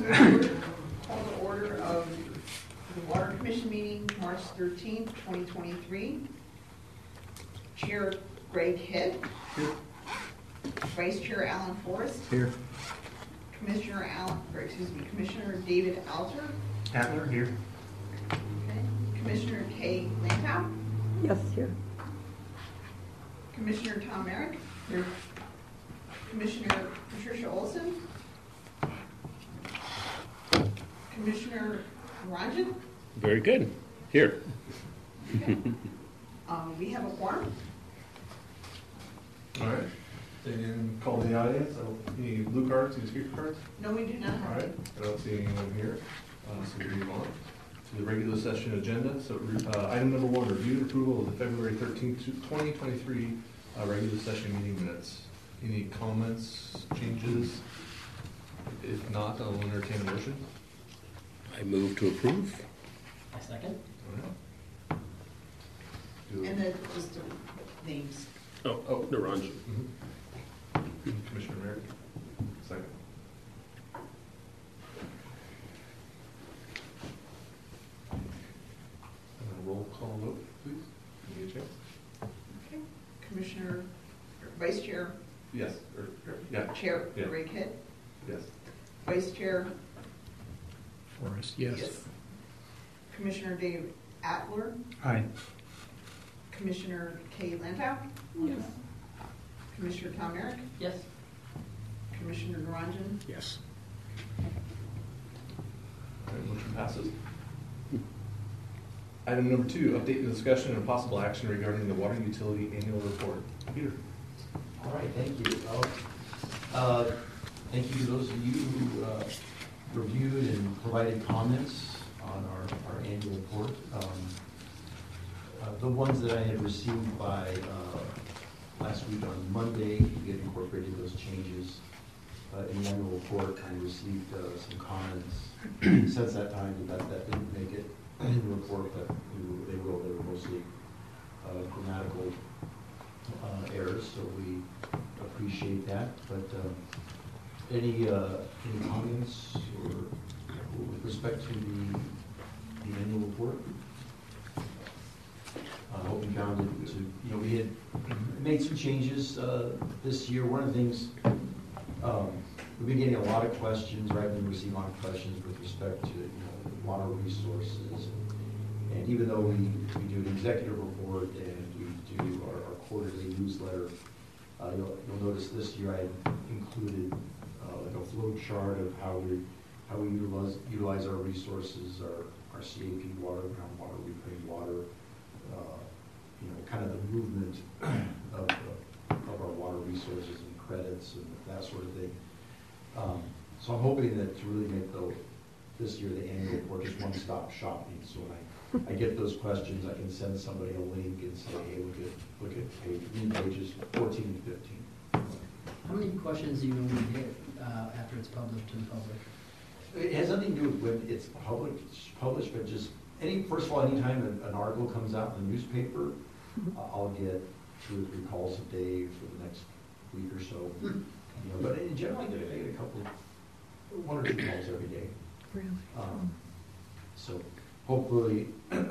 Call to order of the Water Commission meeting, March 13th, 2023. Chair Greg Hitt. Here. Vice Chair Alan Forrest. Here. Commissioner David Alter. Adler here. Okay. Commissioner Kay Lantow. Yes, here. Commissioner Tom Merrick. Here. Commissioner Patricia Olson. Commissioner Ranjan. Very good. Here. Okay. We have a quorum. All right. And call the audience. Any blue cards, any speaker cards? No, we do not All have right. it. I don't see anyone here. So we move on to the regular session agenda. So item number 1, review and approval of the February 13th, 2023 regular session meeting minutes. Any comments, changes? If not, I'll entertain a motion. I move to approve. I second. All right. And then just the names. Oh, Naranj. Commissioner Merrick, second. And a roll call vote, please. Give me a chance. Okay. Vice Chair. Yes. Yeah. Chair Yeah. Greg Hitt. Yes. Vice Chair. Forrest, yes. Commissioner Dave Atler. Aye. Commissioner Kay Lantow. Yes. Commissioner Tom Merrick. Yes. Commissioner Naranjan. Yes. All right, motion passes. Item number 2, update and discussion and possible action regarding the water utility annual report. Peter. All right, thank you. Thank you to those of you who reviewed and provided comments on our annual report. The ones that I had received by last week on Monday, we had incorporated those changes in the annual report. I received some comments since that time that didn't make it in the report, but they were mostly grammatical errors, so we appreciate that. But any comments or with respect to the annual report? I hope you found it to, we had made some changes this year. One of the things, we've been getting a lot of questions, right? We've been receiving a lot of questions with respect to water resources. And even though we do an executive report and we do our quarterly newsletter, you'll notice this year I included like a flow chart of how we utilize our resources, our CAP water, groundwater, reclaimed water, kind of the movement of our water resources and credits and that sort of thing. So I'm hoping that to really make this year the annual report just one-stop shopping. So when I get those questions, I can send somebody a link and say, hey, look at pages 14 and 15. How many questions do you normally get after it's published to the public? It has nothing to do with when it's published, but just first of all, anytime an article comes out in the newspaper, I'll get 2 or 3 calls a day for the next week or so. But in general, I get a 1 or 2 calls every day. Really? So hopefully,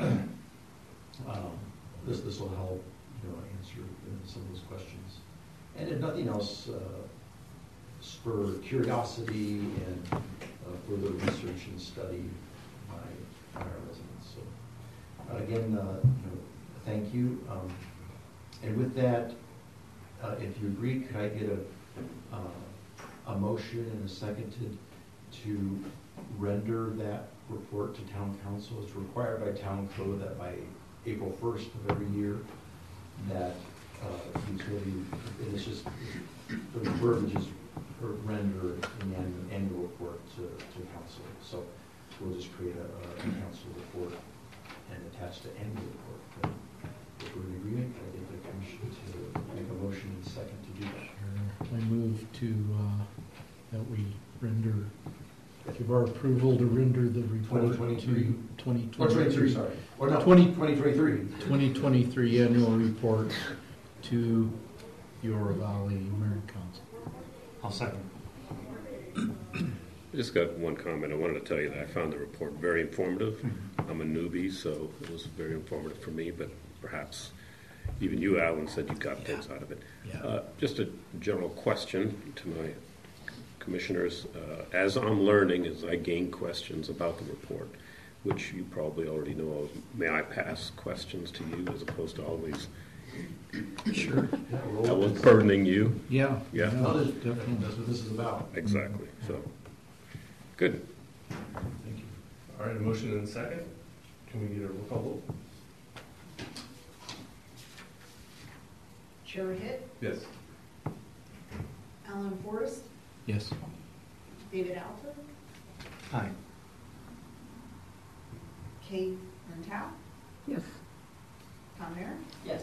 this will help, answer some of those questions. And if nothing else, spur curiosity and further research and study by our residents. So again, thank you. And with that, if you agree, could I get a motion and a second to render that report to town council? It's required by town code that by April 1st of every year that utility, and it's just the verbiage is render an annual report to council. So we'll just create a council report and attach the annual report. If we're in agreement, I get the commission to make a motion and second to do that. I move to that we give our approval to render the report 2023. to 2023. Sorry. Or no, 2023. 2023. 2023 annual report to Yorba Valley Mayor Council. I'll second. I just got one comment. I wanted to tell you that I found the report very informative. I'm a newbie, so it was very informative for me, but perhaps even you, Alan, said you got things out of it. Yeah. Just a general question to my commissioners. As I'm learning, as I gain questions about the report, which you probably already know of, may I pass questions to you as opposed to always Sure. burdening you? Yeah. Yeah. No, that's Definitely. that's what this is about. Exactly. So, good. Thank you. All right, a motion and a second. Can we get a roll call vote? Chair Hitt, Yes. Alan Forrest, Yes. David Alter, Aye. Kate Rental, Yes. Tom Aaron, Yes.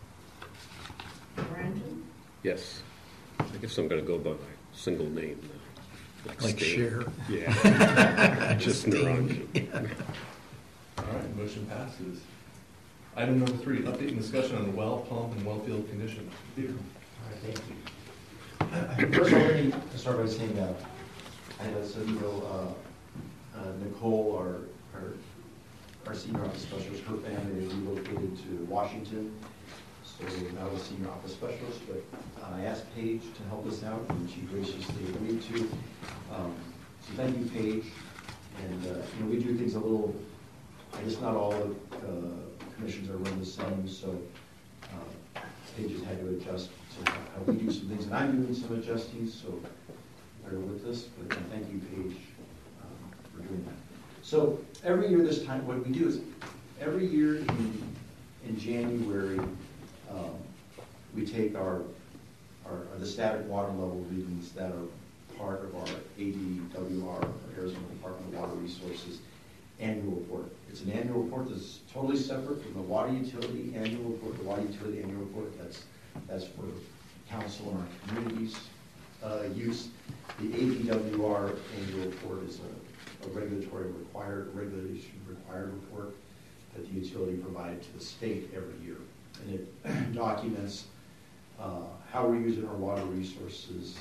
Ranjan, Yes. I guess I'm going to go by my single name now. Like Sting. Cher. Yeah. Just Naranjan. All right, motion passes. Item number 3, update and discussion on the well pump and well field condition. Peter? All right, thank you. First of all, let me start by saying, as you know, Nicole, our senior office specialist, her family is relocated to Washington, so not a senior office specialist, but I asked Paige to help us out, and she graciously agreed to. So thank you, Paige. And we do things a little, I guess not all the commissions are run the same, so Paige has had to adjust to how we do some things, and I'm doing some adjusting, so bear with this, but thank you, Paige, for doing that. So every year this time, what we do is, every year in January, we take the static water level readings that are part of our ADWR, Arizona Department of Water Resources, annual report. It's an annual report that's totally separate from the water utility annual report. The water utility annual report, that's for council and our communities' use. The ADWR annual report is a regulation required report that the utility provided to the state every year. And it documents how we're using our water resources,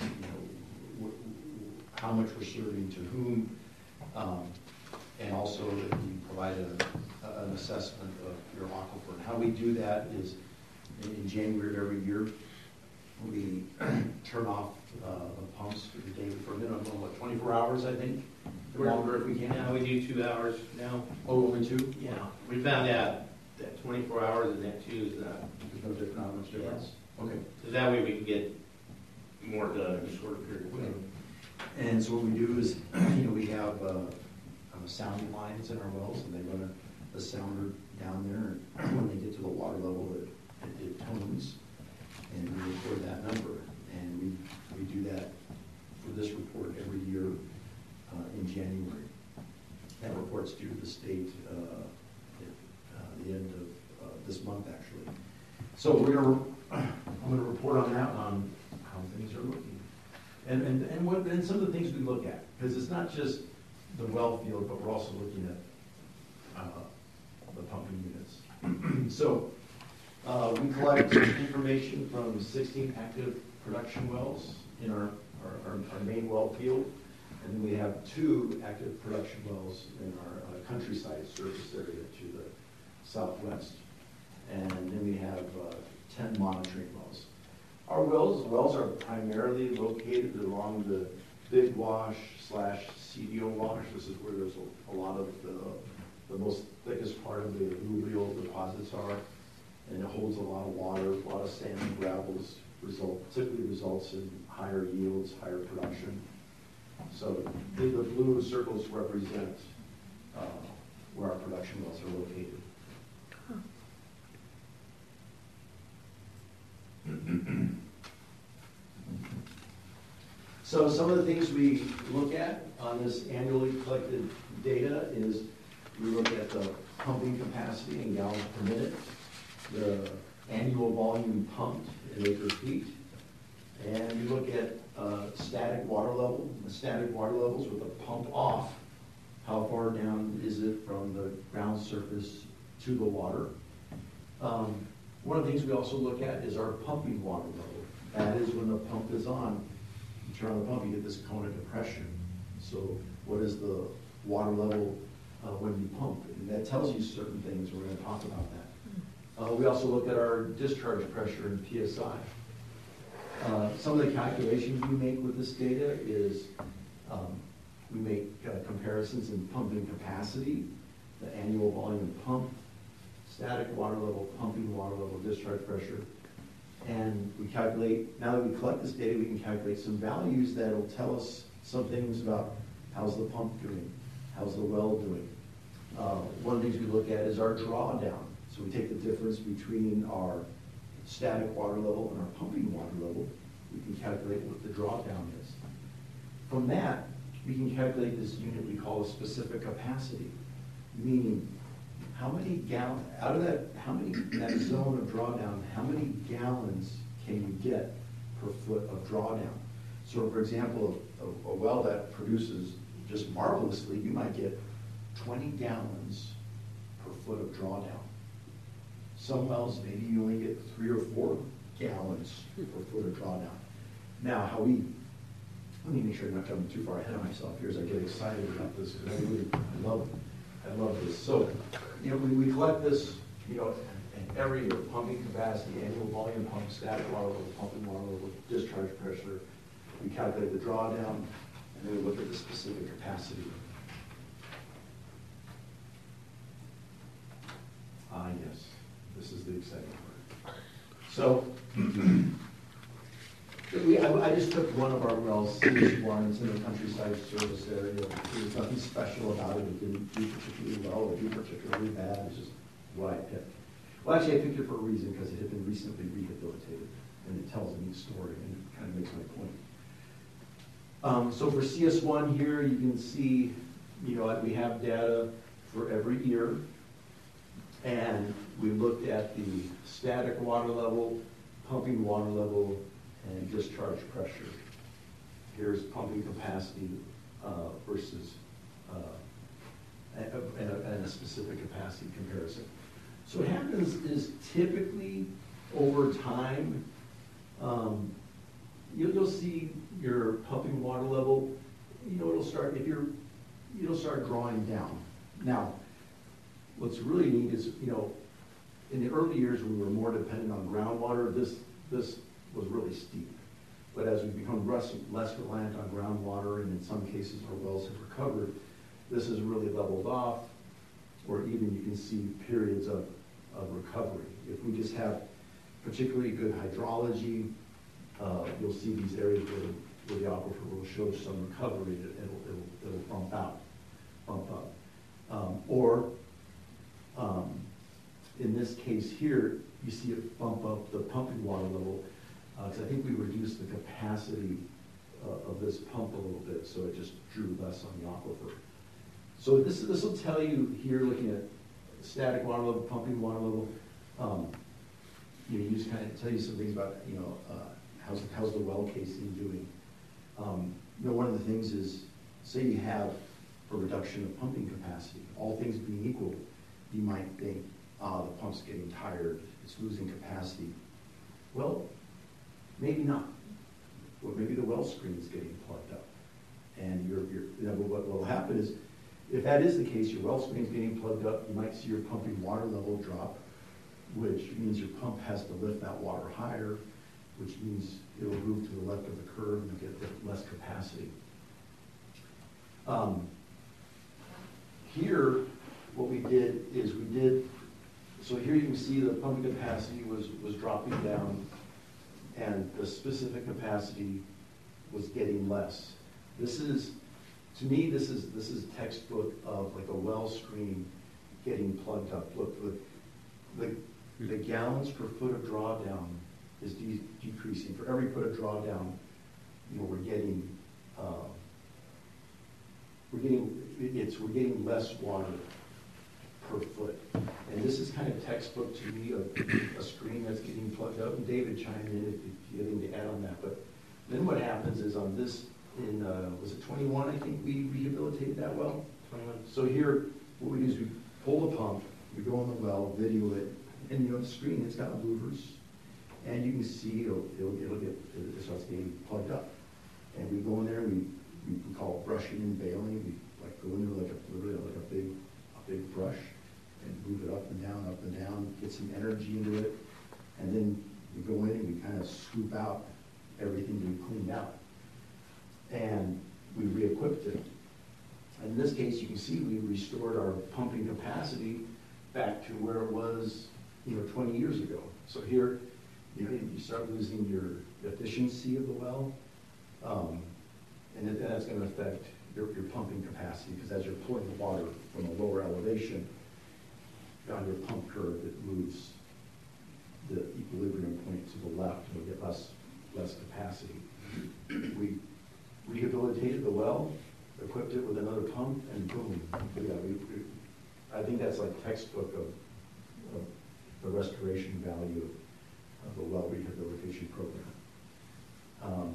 how much we're serving to whom, and also that we provide an assessment of your aquifer. And how we do that is in January of every year, we turn off the pumps for the day for a minimum of 24 hours, I think, longer if we can. Yeah, we do 2 hours now. Oh, only 2? Yeah, we found out that 24 hours and that 2 is not, There's no different, not much difference? Okay. so that way we can get more done in a shorter period of time. And so what we do is, we have sounding lines in our wells, and they run a sounder down there, and when they get to the water level, it tones, and we record that number. And we do that for this report every year in January. That report's due to the state at the end of this month, actually. So I'm gonna report on that, on how things are looking. And some of the things we look at, because it's not just the well field, but we're also looking at the pumping units. So we collect information from 16 active production wells in our main well field, and then we have 2 active production wells in our countryside surface area to the southwest, and then we have 10 monitoring wells. Our wells are primarily located along the Big Wash / CDO Wash. This is where there's a lot of the most thickest part of the alluvial deposits are, and it holds a lot of water, a lot of sand and gravels, typically results in higher yields, higher production. So the blue circles represent where our production wells are located. So some of the things we look at on this annually collected data is we look at the pumping capacity in gallons per minute, the annual volume pumped in acre feet, and we look at static water level. The static water levels with the pump off, how far down is it from the ground surface to the water. One of the things we also look at is our pumping water level. That is when the pump is on. You turn on the pump, you get this cone of depression. So what is the water level when you pump? And that tells you certain things. We're going to talk about that. We also look at our discharge pressure and PSI. Some of the calculations we make with this data is we make comparisons in pumping capacity, the annual volume pumped, static water level, pumping water level, discharge pressure. And we calculate, now that we collect this data, we can calculate some values that will tell us some things about how's the pump doing, how's the well doing. One of the things we look at is our drawdown. So we take the difference between our static water level and our pumping water level. We can calculate what the drawdown is. From that, we can calculate this unit we call a specific capacity, meaning how many gallons, out of that, in that zone of drawdown, how many gallons can you get per foot of drawdown? So for example, a well that produces just marvelously, you might get 20 gallons per foot of drawdown. Some wells, maybe you only get 3 or 4 gallons per foot of drawdown. Now, let me make sure I'm not jumping too far ahead of myself here as I get excited about this, because I love this. So, we collect this, every year, pumping capacity, annual volume pump, static water level, pumping water level, discharge pressure. We calculate the drawdown, and then we look at the specific capacity. Yes, this is the exciting part. So, I just took one of our wells, CS1, it's in the countryside service area. There's nothing special about it. It didn't do particularly well or do particularly bad. It's just what I picked. Well, actually, I picked it for a reason, because it had been recently rehabilitated, and it tells a neat story, and it kind of makes my point. So for CS1 here, you can see, we have data for every year, and we looked at the static water level, pumping water level, and discharge pressure. Here's pumping capacity versus and a specific capacity comparison. So what happens is typically over time, you'll see your pumping water level, it'll start drawing down. Now, what's really neat is, in the early years when we were more dependent on groundwater, this was really steep. But as we become less reliant on groundwater, and in some cases our wells have recovered, this has really leveled off, or even you can see periods of recovery. If we just have particularly good hydrology, you'll see these areas where the aquifer will show some recovery. It'll bump up. In this case here, you see it bump up the pumping water level, because I think we reduced the capacity of this pump a little bit, so it just drew less on the aquifer. So this will tell you here, looking at static water level, pumping water level, you just kind of tell you some things about, how's the well casing doing. One of the things is, say you have a reduction of pumping capacity. All things being equal, you might think, the pump's getting tired, it's losing capacity. Well, maybe not. Or maybe the well screen is getting plugged up. And what will happen is, if that is the case, your well screen is getting plugged up, you might see your pumping water level drop, which means your pump has to lift that water higher, which means it'll move to the left of the curve and you'll get less capacity. Here, what we did is so here you can see the pumping capacity was dropping down, and the specific capacity was getting less. To me, this is textbook of like a well screen getting plugged up. Look, the gallons per foot of drawdown is decreasing. For every foot of drawdown, we're getting less water per foot. And this is kind of textbook to me of a screen that's getting plugged up. And David, chime in if you have anything to add on that. But then what happens is on this, was it 21, I think we rehabilitated that well? 21. So here, what we do is we pull the pump, we go on the well, video it, and the screen, it's got louvers, and you can see it starts getting plugged up. And we go in there and we call it brushing and baling. We like go into like literally like a big brush and move it up and down, get some energy into it. And then we go in and we kind of scoop out everything we cleaned out. And we re-equipped it. In this case, you can see we restored our pumping capacity back to where it was, 20 years ago. So here, you start losing your efficiency of the well, and that's going to affect your pumping capacity, because as you're pulling the water from a lower elevation on your pump curve, it moves the equilibrium point to the left, and we get less capacity. We rehabilitated the well, equipped it with another pump, and boom. Yeah, I think that's like textbook of the restoration value of a well rehabilitation program.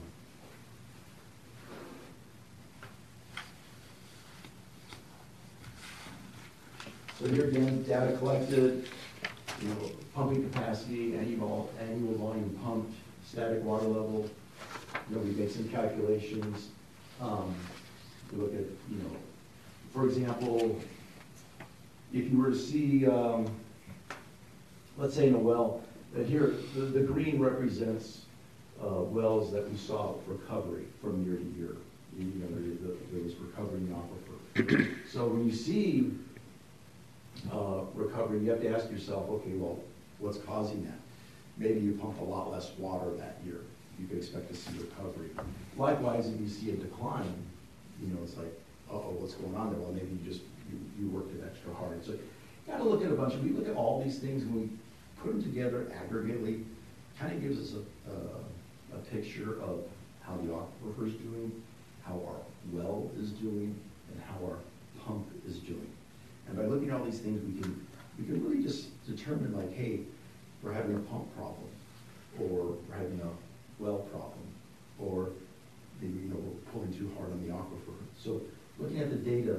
So here again, data collected, pumping capacity, annual volume pumped, static water level. We make some calculations. We look at, for example, if you were to see, let's say in a well, that here, the green represents wells that we saw recovery from year to year. There was recovery in the aquifer. So when you see recovery, you have to ask yourself, okay, well, what's causing that? Maybe you pumped a lot less water that year. You could expect to see recovery. Likewise, if you see a decline, it's like, uh-oh, what's going on there? Well, maybe you worked it extra hard. So you got to look at we look at all these things, and we put them together aggregately. Kind of gives us a picture of how the aquifer is doing, how our well is doing, and how our pump is doing. And by looking at all these things, we can really just determine, like, hey, we're having a pump problem, or we're having a well problem, or maybe we're pulling too hard on the aquifer. So looking at the data,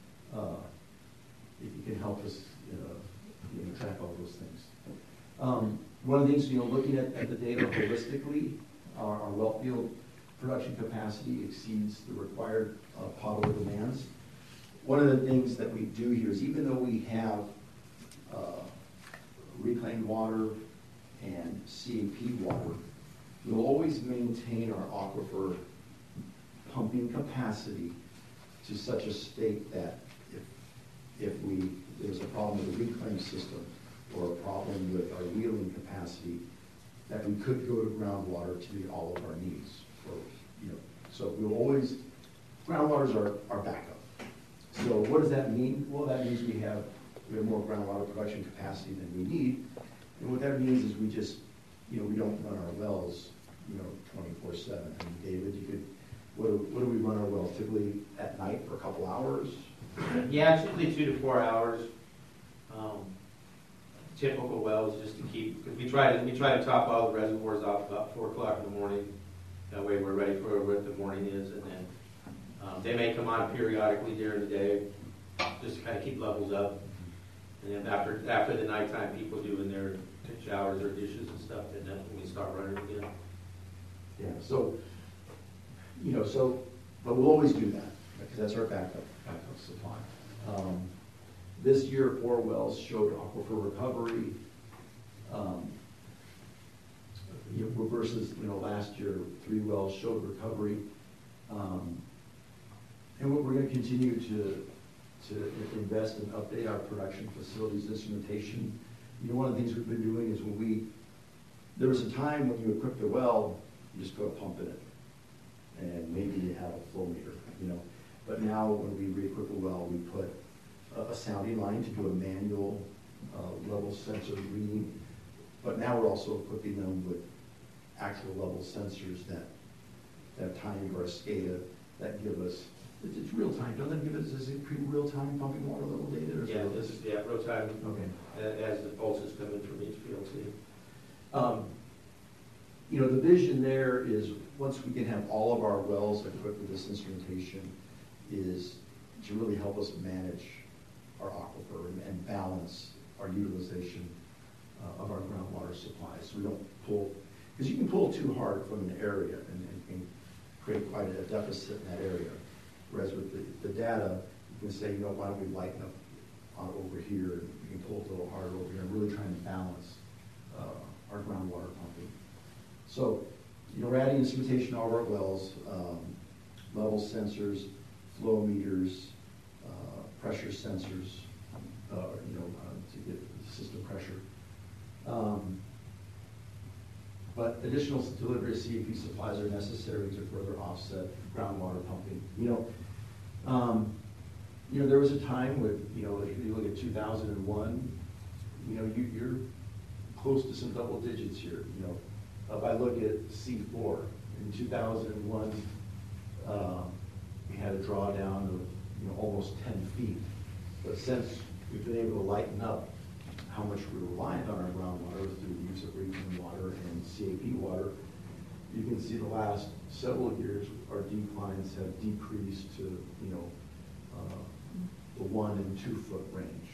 it can help us track all those things. One of the things, looking at the data holistically, our well field production capacity exceeds the required potable demands. One of the things that we do here is, even though we have reclaimed water and CAP water, we'll always maintain our aquifer pumping capacity to such a state that if there's a problem with the reclaim system or a problem with our wheeling capacity, that we could go to groundwater to meet all of our needs. So we'll always, groundwater's our backup. So what does that mean? Well, that means we have more groundwater production capacity than we need. And what that means is we just, we don't run our wells, 24/7. I mean, David, what do we run our wells typically at night for a couple hours? Yeah, it's usually 2 to 4 hours. Typical wells, just to keep, because we try to top all the reservoirs off about 4 o'clock in the morning. That way we're ready for what the morning is, and then they may come on periodically during the day, just to kind of keep levels up. And then after the nighttime, people doing their showers or dishes and stuff, and then we start running again. Yeah. So, but we'll always do that because that's our backup supply. This year, 4 wells showed aquifer recovery. Versus last year, 3 wells showed recovery. And we're going to continue to invest and update our production facilities instrumentation. One of the things we've been doing is there was a time when you equipped a well, you just put a pump in it, and maybe you have a flow meter, But now when we re-equip a well, we put a sounding line to do a manual level sensor reading. But now we're also equipping them with actual level sensors that have time or a SCADA that give us, it's real time. Don't they give us, is it real time pumping water level data? Or Yeah, real time. Okay. As the pulses come in from each field too. The vision there is, once we can have all of our wells equipped with this instrumentation, is to really help us manage our aquifer and balance our utilization of our groundwater supply. So we don't pull, because you can pull too hard from an area and create quite a deficit in that area. Whereas with the data, you can say, why don't we lighten up over here, and we can pull it a little harder over here, and really trying to balance our groundwater pumping. So, we're adding instrumentation to all of our wells, level sensors, flow meters, pressure sensors, to get the system pressure. But additional delivery of CAP supplies are necessary to further offset groundwater pumping. There was a time when, if you look at 2001, you're close to some double digits here. If I look at C4, in 2001, we had a drawdown of, almost 10 feet. But since we've been able to lighten up how much we're reliant on our groundwater through the use of reclaimed water and CAP water, you can see the last several years our declines have decreased to, the 1 and 2 foot range.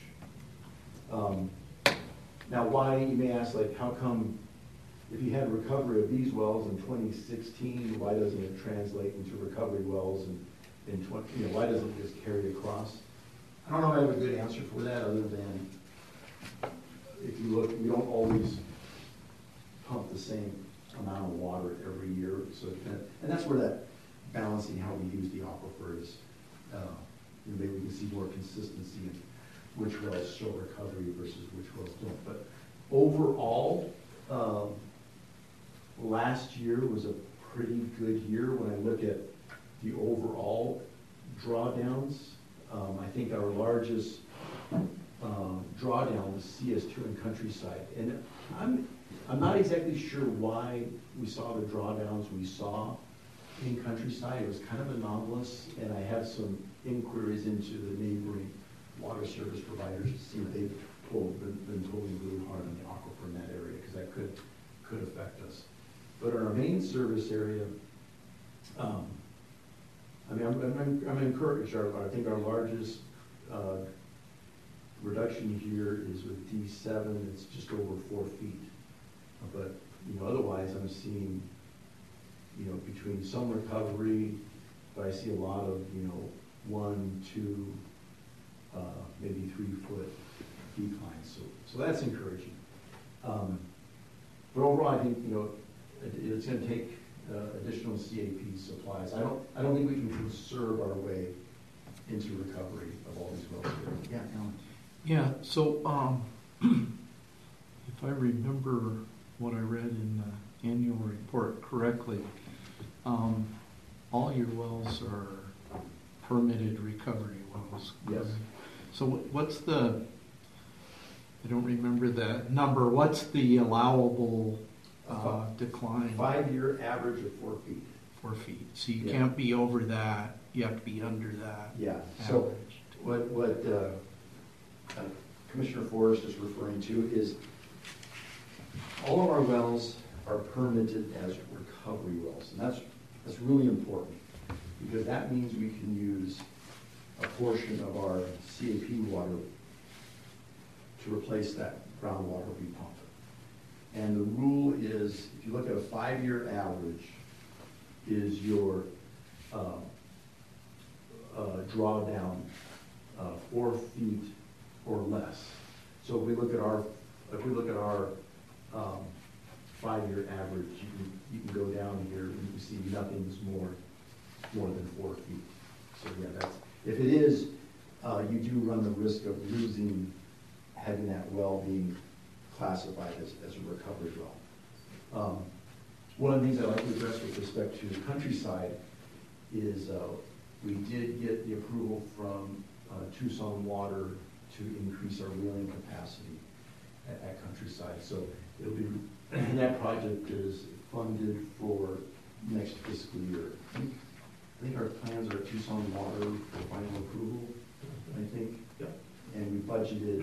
Now, why, you may ask, how come if you had recovery of these wells in 2016, why doesn't it translate into recovery wells in 20, why doesn't it just carry across? I don't know if I have a good answer for that, other than if you look, we don't always pump the same amount of water every year. So, and that's where that balancing how we use the aquifer is. Maybe we can see more consistency in which wells show recovery versus which wells don't. But overall, last year was a pretty good year when I look at the overall drawdowns. I think our largest drawdown was CS2 in Countryside. And I'm not exactly sure why we saw the drawdowns we saw in Countryside. It was kind of anomalous, and I have some inquiries into the neighboring water service providers to see if they've been pulling really hard on the aquifer in that area, because that could affect us. But in our main service area, I'm encouraged. I think our largest reduction here is with D7. It's just over 4 feet. But otherwise, I'm seeing between some recovery, but I see a lot of 1, 2, maybe 3 foot declines. So that's encouraging. But overall, I think it's going to take additional CAP supplies. I don't think we can conserve our way into recovery of all these wells. Yeah, Alan. Yeah, so if I remember what I read in the annual report correctly, all your wells are permitted recovery wells. Yes. So what's the, I don't remember the number, what's the allowable decline? 5-year average of 4 feet. 4 feet. So you Yeah. can't be over that, you have to be under that. Yeah, so average. what Commissioner Forrest is referring to is all of our wells are permitted as recovery wells. And that's really important, because that means we can use a portion of our CAP water to replace that groundwater we pump. And the rule is, if you look at a 5-year average, is your drawdown 4 feet or less. So if we look at our 5-year average, you can go down here and you can see nothing's more than 4 feet. So yeah, that's, if it is, you do run the risk of having that well being classified as a recovery well. One of the things I'd like to address with respect to the Countryside is we did get the approval from Tucson Water to increase our wheeling capacity at Countryside. So it'll be, and that project is funded for next fiscal year. I think our plans are at Tucson Water for final approval, I think. Yep. And we budgeted,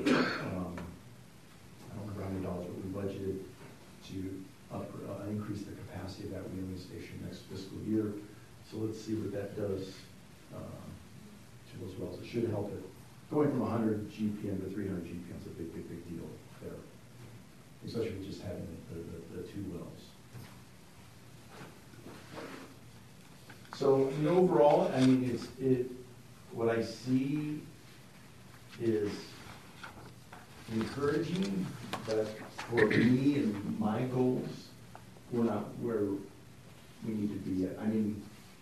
I don't remember how many dollars, but we budgeted to increase the capacity of that wheeling station next fiscal year. So let's see what that does to those wells. It should help it. Going from 100 GPM to 300 GPM is a big deal there, especially with just having the 2 wells. So, I mean, overall, I mean, what I see is encouraging, but for me and my goals, we're not where we need to be yet. I mean,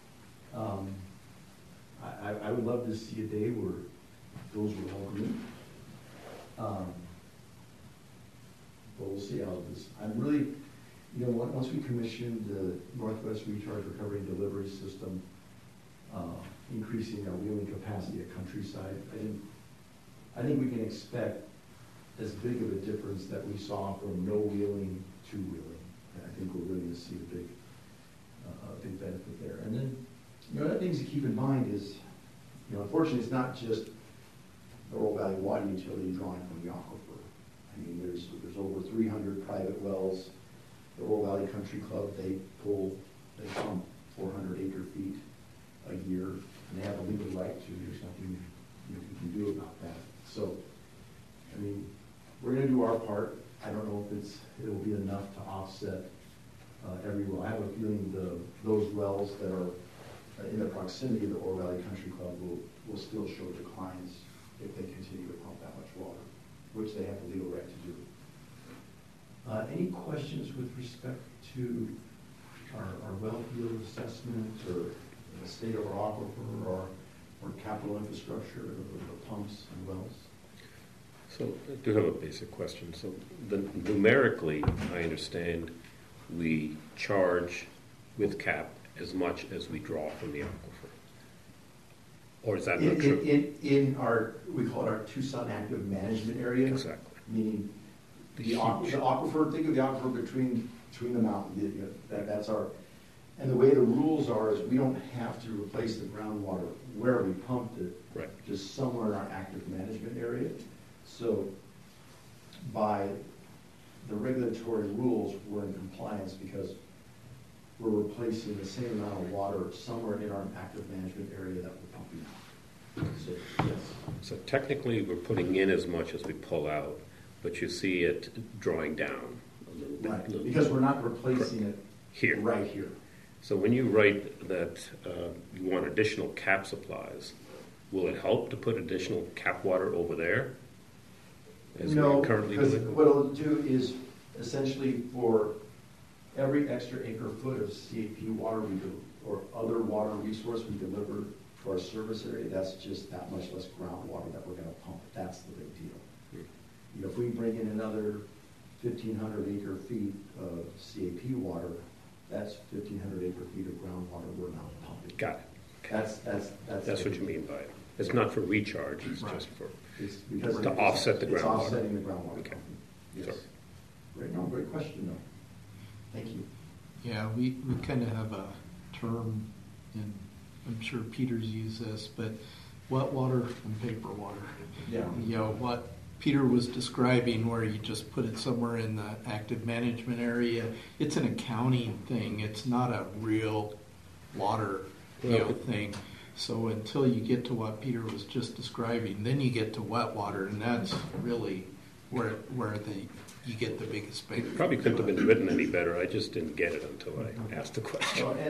I would love to see a day where those were all green. But we'll see how this, I'm really, you know, once we commissioned the Northwest Recharge Recovery and Delivery System, increasing our wheeling capacity at Countryside, I think we can expect as big of a difference that we saw from no wheeling to wheeling. And I think we're really going to see a big benefit there. And then, you know, other things to keep in mind is, you know, unfortunately, it's not just the Oro Valley Water Utility drawing from the aquifer. I mean, there's over 300 private wells. The Oro Valley Country Club, they pump 400 acre feet a year, and they have a legal right to. There's nothing you can do about that. So, I mean, we're going to do our part. I don't know if it will be enough to offset every well. I have a feeling those wells that are in the proximity of the Oro Valley Country Club will still show declines if they continue to pump that much water, which they have the legal right to do. Any questions with respect to our well field assessment or the state of our aquifer or capital infrastructure of the pumps and wells? So I do have a basic question. So numerically, I understand we charge with cap as much as we draw from the aquifer. Or is that not true? In our, we call it our Tucson Active Management Area. Exactly. Meaning the aquifer, think of the aquifer between the mountains. That's our, and the way the rules are is we don't have to replace the groundwater where we pumped it, right, just somewhere in our active management area. So by the regulatory rules, we're in compliance because we're replacing the same amount of water somewhere in our active management area that we're pumping out. So, yes. So technically, we're putting in as much as we pull out, but you see it drawing down a little bit. Right, because we're not replacing it here. Right here. So when you write that you want additional cap supplies, will it help to put additional cap water over there? As No, we currently because do? what it'll do is essentially for every extra acre foot of CAP water we do, or other water resource we deliver to our service area, that's just that much less groundwater that we're going to pump. That's the big deal. You know, if we bring in another 1,500 acre feet of CAP water, that's 1,500 acre feet of groundwater we're now pumping. Got it. That's what you mean by it. It's not for recharge, it's Right. just for, It's because to offset the it's groundwater. offsetting the groundwater Okay. pumping. Yes. Sorry. Great, no, great question though. Thank you. Yeah, we kind of have a term, and I'm sure Peter's used this, but wet water and paper water. Yeah. You know, what Peter was describing where you just put it somewhere in the active management area, it's an accounting thing. It's not a real water thing. So until you get to what Peter was just describing, then you get to wet water, and that's really where you get the biggest bang. it probably couldn't have been written any better. I just didn't get it until I asked the question. Well,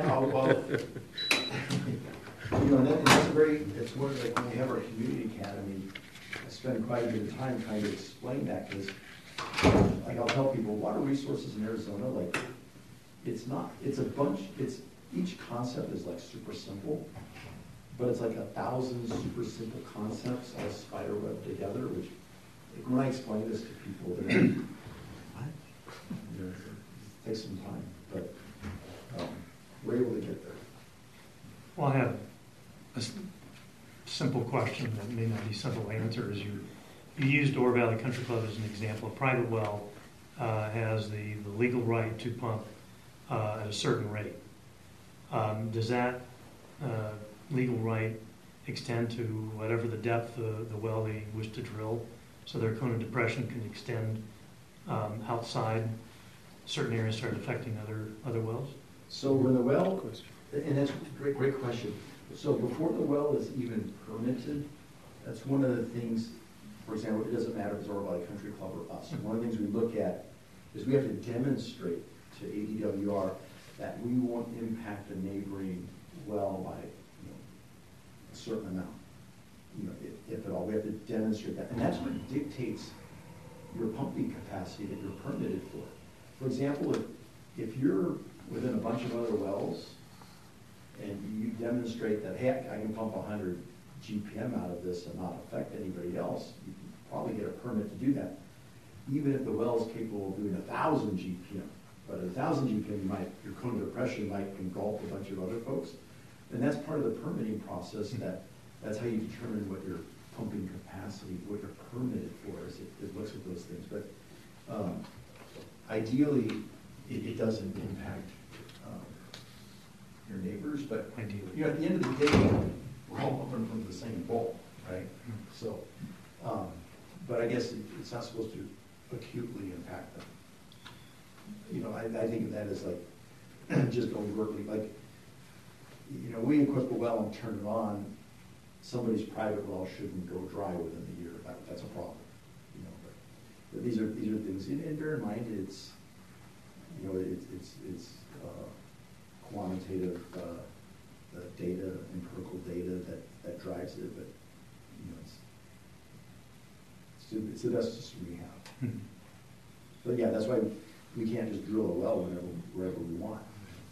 and it's more like when we have our community academy, I spend quite a bit of time trying to explain that because, like, I'll tell people, water resources in Arizona, like, it's each concept is like super simple, but it's like 1,000 super simple concepts all spider web together, which, like, when I explain this to people, they're like, what? You know, it takes some time, but we're able to get there. Well, I have a simple question that may not be simple to answer. Is you used Oro Valley Country Club as an example. A private well has the legal right to pump at a certain rate. Does that legal right extend to whatever the depth of the well they wish to drill, so their cone of depression can extend outside certain areas, start affecting other wells? So when the well, and that's a great question. So before the well is even permitted, that's one of the things, for example, it doesn't matter if it's Oro Valley Country Club or us. One of the things we look at is we have to demonstrate to ADWR that we won't impact a neighboring well by, a certain amount. If at all, we have to demonstrate that. And that's what dictates your pumping capacity that you're permitted for. For example, if you're within a bunch of other wells and you demonstrate that, hey, I can pump 100 GPM out of this and not affect anybody else, you can probably get a permit to do that, even if the well is capable of doing 1,000 GPM. But at 1,000 GPM, your cone of depression might engulf a bunch of other folks. And that's part of the permitting process. That's how you determine what your pumping capacity, what you're permitted for, is it looks at those things. But ideally, it doesn't impact your neighbors. But Ideally. at the end of the day, we're all pumping from the same bowl, right? So, but I guess it's not supposed to acutely impact them. I think of that as like just overtly, like, we equip a well and turn it on. Somebody's private well shouldn't go dry within the year. That's a problem. But these are things. And bear in mind, it's quantitative data, empirical data that drives it. But it's the best system we have. But yeah, that's why we can't just drill a well wherever we want.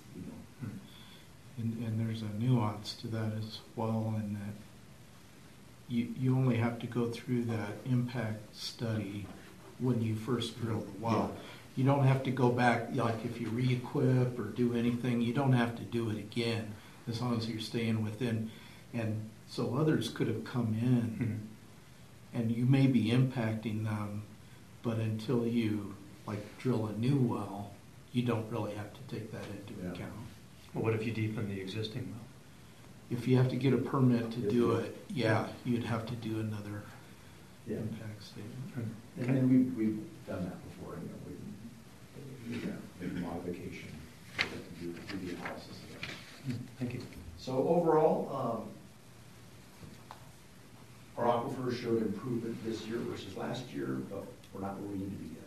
And there's a nuance to that as well, in that you only have to go through that impact study when you first drill the well. Yeah. You don't have to go back, like if you re-equip or do anything, you don't have to do it again, as long as you're staying within. And so others could have come in, and you may be impacting them, but until you drill a new well, you don't really have to take that into account. Well, what if you deepen the existing well? If you have to get a permit to do it, you'd have to do another impact statement. And then we've done that before. We make a modification to do the analysis again. Thank you. So overall, our aquifers showed improvement this year versus last year, but we're not where we need to be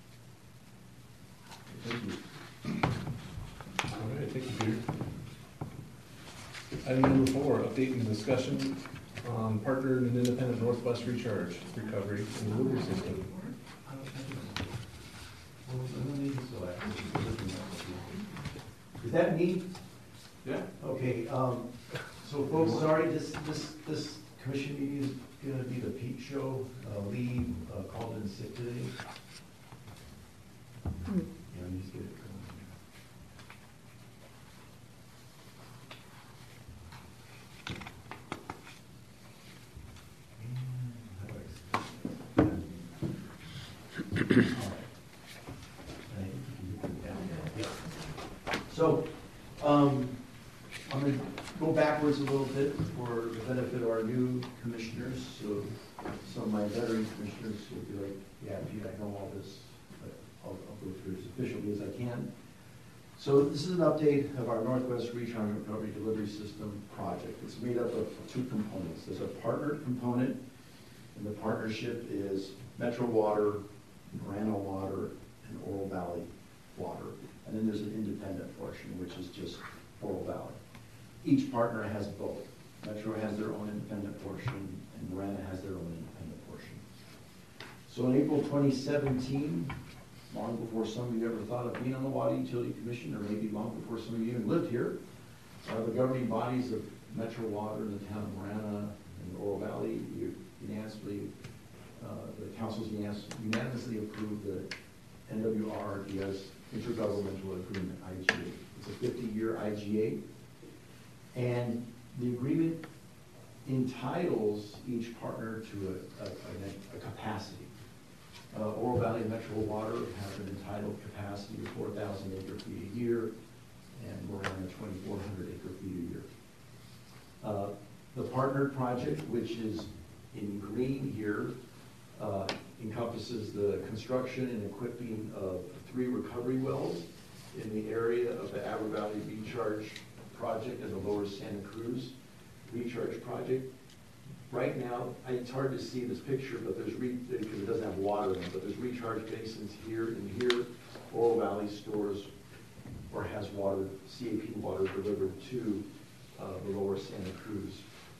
yet. Thank you. All right, thank you, Peter. Item number 4, update and discussion on partner and independent Northwest recharge recovery and delivery system. Is that me? Yeah. Okay, so folks, sorry, this commission meeting is gonna be the Pete show. Lee called in sick today. Yeah, let me just get it going. So, I'm going to go backwards a little bit for the benefit of our new commissioners. So, some of my veteran commissioners will be like, yeah, Pete, I know all this, but I'll go through as efficiently as I can. So, this is an update of our Northwest Recharge and Recovery Delivery System project. It's made up of 2 components. There's a partnered component, and the partnership is Metro Water, Marana Water, and Oro Valley Water. And then there's an independent portion, which is just Oro Valley. Each partner has both. Metro has their own independent portion, and Marana has their own independent portion. So in April 2017, long before some of you ever thought of being on the Water Utility Commission, or maybe long before some of you even lived here, the governing bodies of Metro Water, the town of Marana, and Oro Valley unanimously, the councils unanimously approved the NWRDS Intergovernmental Agreement, IGA. It's a 50-year IGA. And the agreement entitles each partner to a capacity. Oro Valley and Metro Water have an entitled capacity of 4,000 acre-feet a year, and Marana 2,400 acre-feet a year. The partnered project, which is in green here, encompasses the construction and equipping of 3 recovery wells in the area of the Aber Valley Recharge Project and the Lower Santa Cruz Recharge Project. Right now, it's hard to see this picture, but there's because it doesn't have water in it, but there's recharge basins here and here. Oro Valley stores or has water, CAP water delivered to the lower Santa Cruz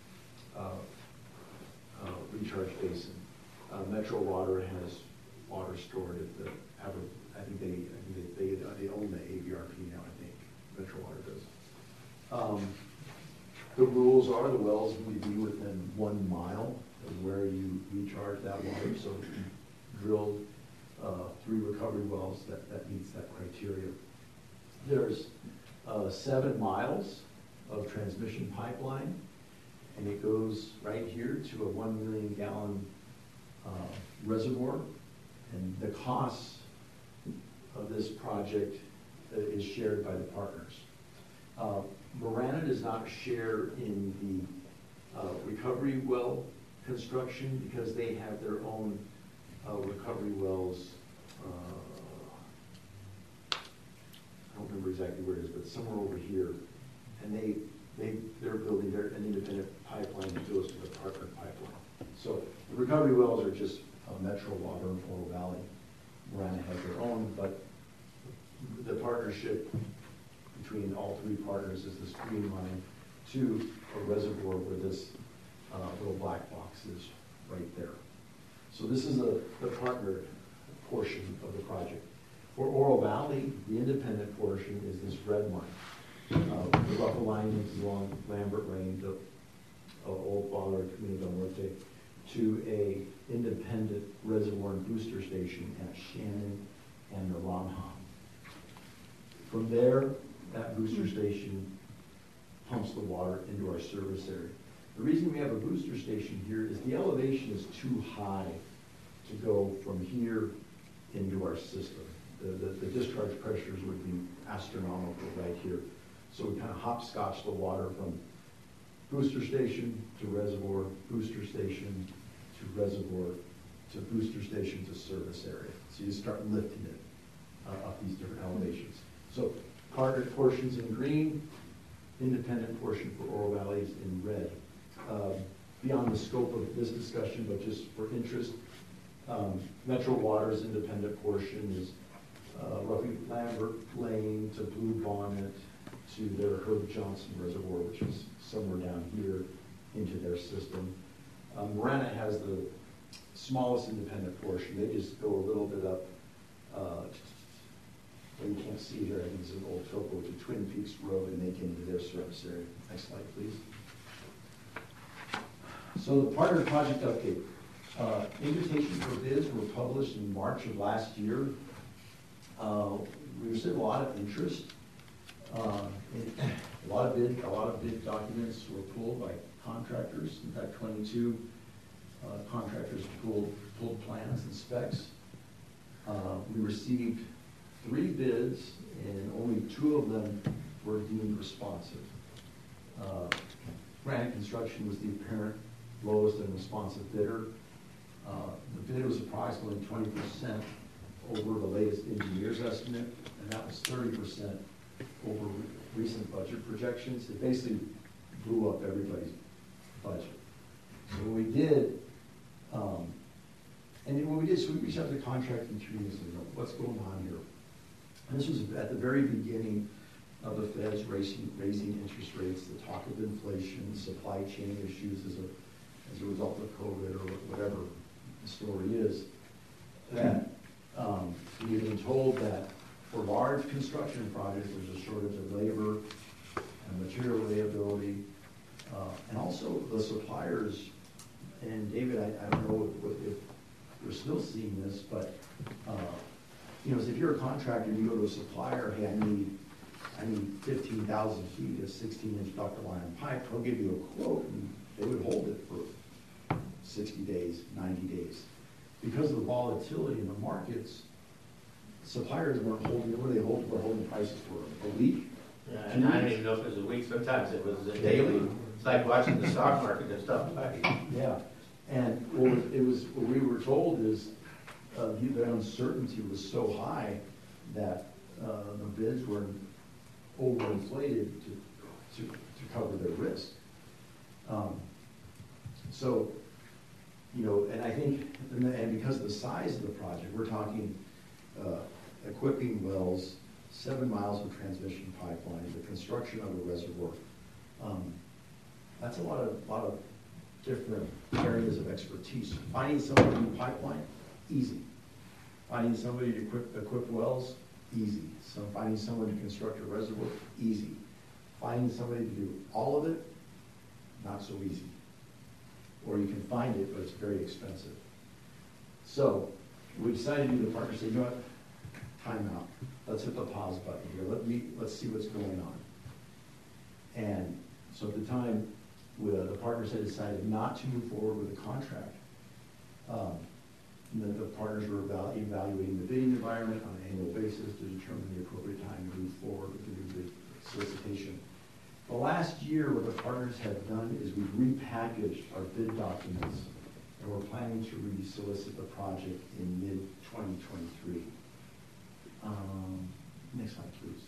recharge basin. Metro Water has water stored at the, I think they own the AVRP now, I think, Metro Water does. The rules are the wells need to be within 1 mile of where you recharge that water, so if you drill 3 recovery wells, that meets that criteria. There's 7 miles of transmission pipeline, and it goes right here to a 1 million gallon reservoir, and the cost of this project is shared by the partners. Marana does not share in the recovery well construction because they have their own recovery wells. I don't remember exactly where it is, but somewhere over here. And they're building an independent pipeline that goes to the partner pipeline. So the recovery wells are just Metro Water and Oro Valley. Marana has their own, but the partnership between all 3 partners is the streamline to a reservoir where this little black box is right there. So this is the partner portion of the project. For Oro Valley, the independent portion is this red line. The rough alignment is along Lambert Lane to Old Father Camino del Norte to a independent reservoir and booster station at Shannon and Naranjo. From there, that booster station pumps the water into our service area. The reason we have a booster station here is the elevation is too high to go from here into our system. The discharge pressures would be astronomical right here. So we kind of hopscotch the water from booster station to reservoir, booster station to reservoir, to booster station to service area. So you start lifting it up these different elevations. So partner portions in green, independent portion for Oro Valley is in red. Beyond the scope of this discussion, but just for interest, Metro Water's independent portion is roughly Lambert Lane to Blue Bonnet to their Herb Johnson Reservoir, which is somewhere down here into their system. Marana has the smallest independent portion. They just go a little bit up, well, you can't see here, I think it's an old topo, to Twin Peaks Road and make it into their service area. Next slide, please. So the partner project update. Invitations for bids were published in March of last year. We received a lot of interest. A lot of bid documents were pulled by contractors. In fact, 22 contractors pulled plans and specs. We received 3 bids, and only 2 of them were deemed responsive. Granite Construction was the apparent lowest and responsive bidder. The bid was approximately 20% over the latest engineer's estimate, and that was 30% over recent budget projections. It basically blew up everybody's budget. So what we did, so we reached out to the contracting community and said, what's going on here? And this was at the very beginning of the Feds raising interest rates, the talk of inflation, supply chain issues as a result of COVID or whatever the story is, that we've been told that for large construction projects, there's a shortage of labor and material availability, and also the suppliers. And David, I don't know if we're still seeing this, but if you're a contractor, you go to a supplier, hey, I need 15,000 feet of 16-inch ductile iron pipe. They'll give you a quote, and they would hold it for 60 days, 90 days. Because of the volatility in the markets, suppliers weren't holding it. What are they holding? We're holding prices for a week. Yeah, and I don't even know if it was a week. Sometimes it was a daily. It's like watching the stock market and stuff. Yeah, and what we were told is the uncertainty was so high that the bids were overinflated to cover their risk. And I think, and because of the size of the project, we're talking equipping wells 7 miles of transmission pipeline, the construction of a reservoir. That's a lot of different areas of expertise. Finding somebody to do pipeline, easy. Finding somebody to equip wells, easy. Finding someone to construct a reservoir, easy. Finding somebody to do all of it, not so easy. Or you can find it, but it's very expensive. So we decided to do the partner say, you know what, time out. Let's hit the pause button here. Let's see what's going on. And so at the time, the partners had decided not to move forward with the contract. The partners were evaluating the bidding environment on an annual basis to determine the appropriate time to move forward with the new bid solicitation. The last year, what the partners have done is we've repackaged our bid documents, and we're planning to re-solicit the project in mid-2023. Next slide, please.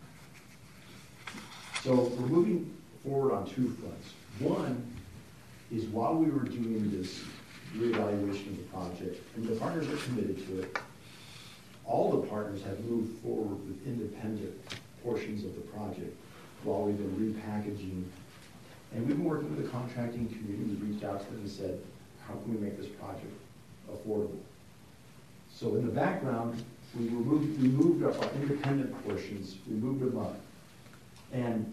So we're moving forward on two fronts. One is while we were doing this reevaluation of the project, and the partners are committed to it, all the partners have moved forward with independent portions of the project while we've been repackaging. And we've been working with the contracting community. We reached out to them and said, how can we make this project affordable? So in the background, we moved up our independent portions, we moved them up. And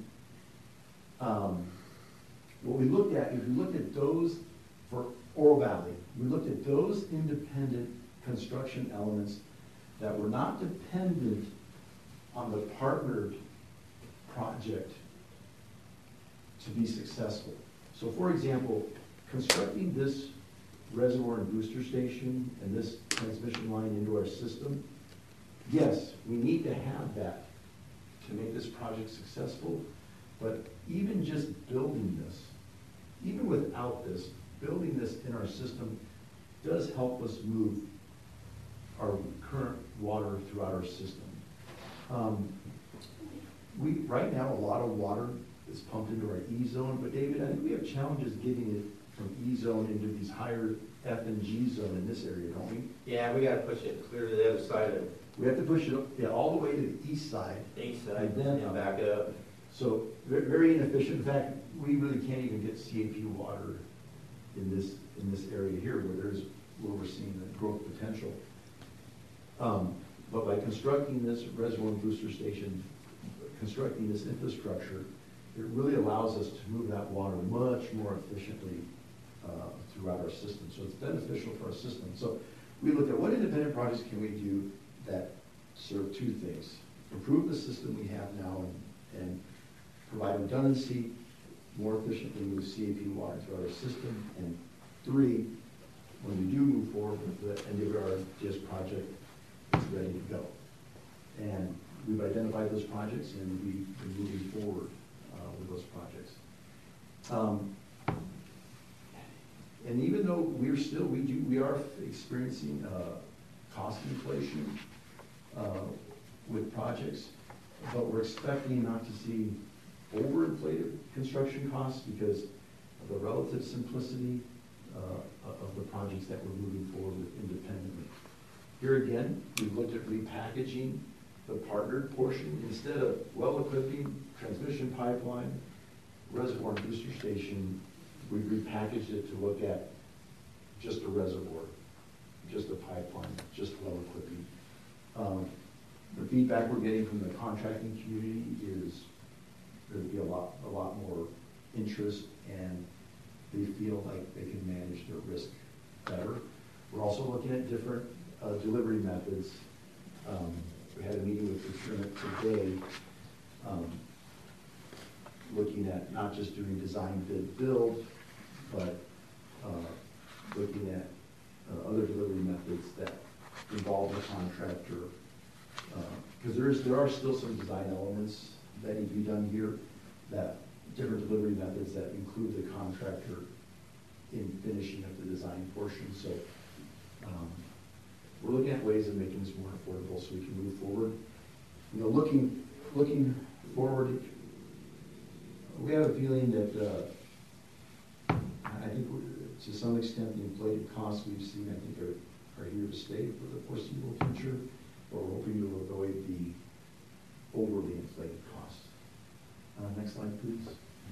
what we looked at is we looked at those for Oro Valley. We looked at those independent construction elements that were not dependent on the partnered project to be successful. So for example, constructing this reservoir and booster station and this transmission line into our system, yes, we need to have that to make this project successful, but even just building this, even without this, building this in our system does help us move our current water throughout our system. Right now, a lot of water is pumped into our E zone, but David, I think we have challenges getting it from E zone into these higher F and G zone in this area, don't we? Yeah, we gotta push it clear to the other side of We have to push it all the way to the east side. east side, And then and back up. So very inefficient. In fact, we really can't even get CAP water in this area here where we're seeing the growth potential. But by constructing this reservoir and booster station, constructing this infrastructure, it really allows us to move that water much more efficiently throughout our system. So it's beneficial for our system. So we looked at what independent projects can we do that serve two things: improve the system we have now and provide redundancy, more efficiently move CAP water through our system, and three, when we do move forward with the NWRGS project, it's ready to go. And we've identified those projects and we've been moving forward with those projects. And even though we are experiencing cost inflation with projects, but we're expecting not to see overinflated construction costs because of the relative simplicity of the projects that we're moving forward with independently. Here again, we've looked at repackaging the partnered portion. Instead of well-equipping transmission pipeline, reservoir and booster station, we repackaged it to look at just a reservoir, just a pipeline, just well-equipping. The feedback we're getting from the contracting community is there'd be a lot more interest, and they feel like they can manage their risk better. We're also looking at different delivery methods. We had a meeting with procurement today, looking at not just doing design, bid, build, but looking at other delivery methods that involve the contractor. Because there are still some design elements that need to be done here, that different delivery methods that include the contractor in finishing up the design portion. So we're looking at ways of making this more affordable so we can move forward. You know, looking forward, we have a feeling that I think to some extent the inflated costs we've seen, I think, are here to stay for the foreseeable future. But we're hoping to avoid the overly inflated costs. Next slide, please.